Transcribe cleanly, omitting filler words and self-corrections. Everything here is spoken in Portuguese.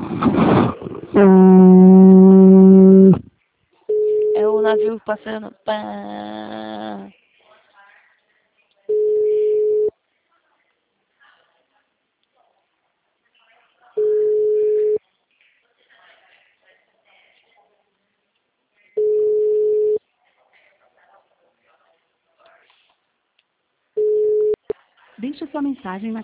É o navio passando. Pá. Deixe sua mensagem na